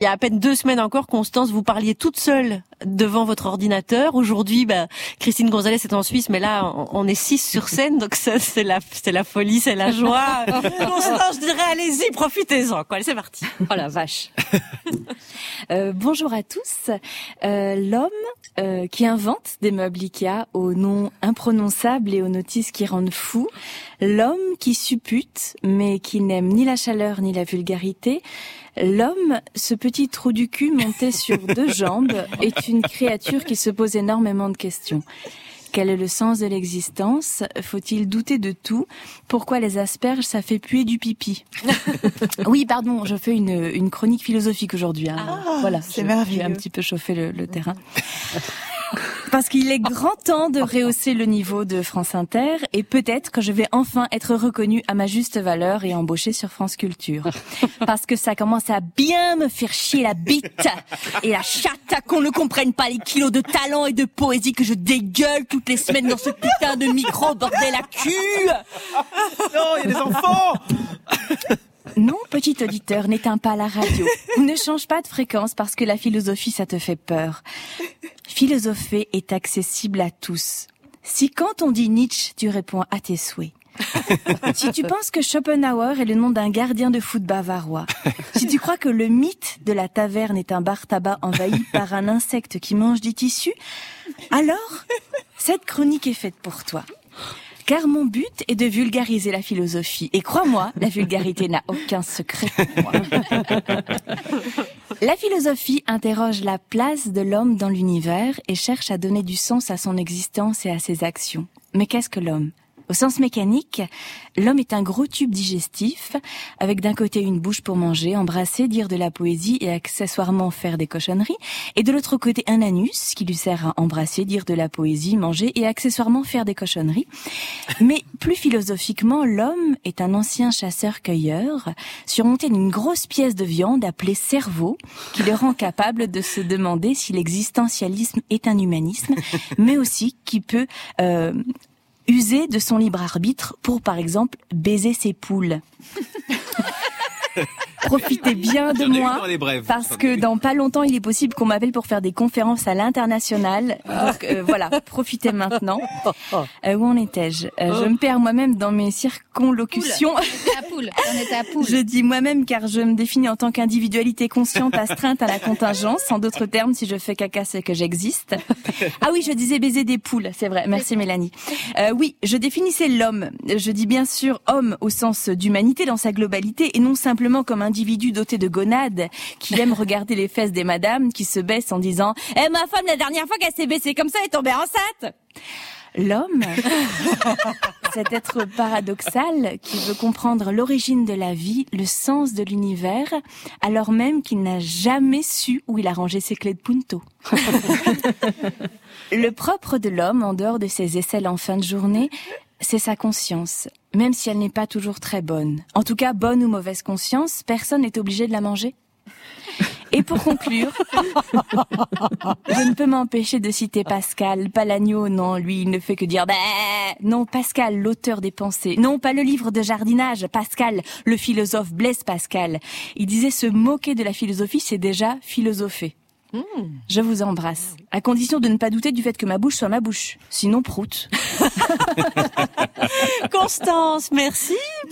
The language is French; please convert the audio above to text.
Il y a à peine 2 semaines encore, Constance, vous parliez toute seule devant votre ordinateur. Aujourd'hui, Christine Gonzalez est en Suisse, mais là, on est 6 sur scène, donc ça, c'est la folie, c'est la joie. Constance, je dirais, allez-y, profitez-en, quoi. C'est parti. Oh la vache. Bonjour à tous. L'homme qui invente des meubles Ikea aux noms imprononçables et aux notices qui rendent fou. L'homme qui suppute, mais qui n'aime ni la chaleur ni la vulgarité. L'homme, ce petit trou du cul monté sur 2 jambes, est une créature qui se pose énormément de questions. Quel est le sens de l'existence? Faut-il douter de tout? Pourquoi les asperges, ça fait puer du pipi? Oui, pardon, je fais une chronique philosophique aujourd'hui. Voilà, c'est merveilleux. J'ai un petit peu chauffé le terrain. Parce qu'il est grand temps de rehausser le niveau de France Inter et peut-être que je vais enfin être reconnue à ma juste valeur et embauchée sur France Culture. Parce que ça commence à bien me faire chier la bite et la chatte qu'on ne comprenne pas les kilos de talent et de poésie que je dégueule toutes les semaines dans ce putain de micro, bordel à cul. Non, il y a des enfants. Non, petit auditeur, n'éteins pas la radio. Ne change pas de fréquence parce que la philosophie, ça te fait peur. Philosopher est accessible à tous. Si quand on dit Nietzsche, tu réponds à tes souhaits. Si tu penses que Schopenhauer est le nom d'un gardien de foot bavarois, si tu crois que le mythe de la taverne est un bar tabac envahi par un insecte qui mange du tissu, alors cette chronique est faite pour toi. Car mon but est de vulgariser la philosophie. Et crois-moi, la vulgarité n'a aucun secret pour moi. La philosophie interroge la place de l'homme dans l'univers et cherche à donner du sens à son existence et à ses actions. Mais qu'est-ce que l'homme ? Au sens mécanique, l'homme est un gros tube digestif, avec d'un côté une bouche pour manger, embrasser, dire de la poésie et accessoirement faire des cochonneries, et de l'autre côté un anus qui lui sert à embrasser, dire de la poésie, manger et accessoirement faire des cochonneries. Mais plus philosophiquement, l'homme est un ancien chasseur-cueilleur, surmonté d'une grosse pièce de viande appelée cerveau, qui le rend capable de se demander si l'existentialisme est un humanisme, mais aussi qui peut user de son libre arbitre pour, par exemple, baiser ses poules. Profitez bien de moi, parce que dans pas longtemps, il est possible qu'on m'appelle pour faire des conférences à l'international. Donc voilà, profitez maintenant. Où en étais-je? Je me perds moi-même dans mes circonlocutions. On était à poule. Je dis moi-même car je me définis en tant qu'individualité consciente astreinte à la contingence. En d'autres termes, si je fais caca, c'est que j'existe. Ah oui, je disais baiser des poules, c'est vrai. Merci Mélanie. Oui, je définissais l'homme. Je dis bien sûr homme au sens d'humanité dans sa globalité et non simplement comme individu doté de gonades qui aime regarder les fesses des madames qui se baissent en disant « Eh ma femme, la dernière fois qu'elle s'est baissée comme ça, elle est tombée enceinte !» L'homme, cet être paradoxal qui veut comprendre l'origine de la vie, le sens de l'univers, alors même qu'il n'a jamais su où il a rangé ses clés de Punto. Le propre de l'homme, en dehors de ses aisselles en fin de journée, c'est sa conscience, même si elle n'est pas toujours très bonne. En tout cas, bonne ou mauvaise conscience, personne n'est obligé de la manger. Et pour conclure, je ne peux m'empêcher de citer Pascal, pas l'agneau, non, lui, il ne fait que dire bah. Non, Pascal, l'auteur des pensées. Non, pas le livre de jardinage, Pascal, le philosophe Blaise Pascal. Il disait se moquer de la philosophie, c'est déjà philosopher. Je vous embrasse, à condition de ne pas douter du fait que ma bouche soit ma bouche. Sinon, prout. Constance, merci.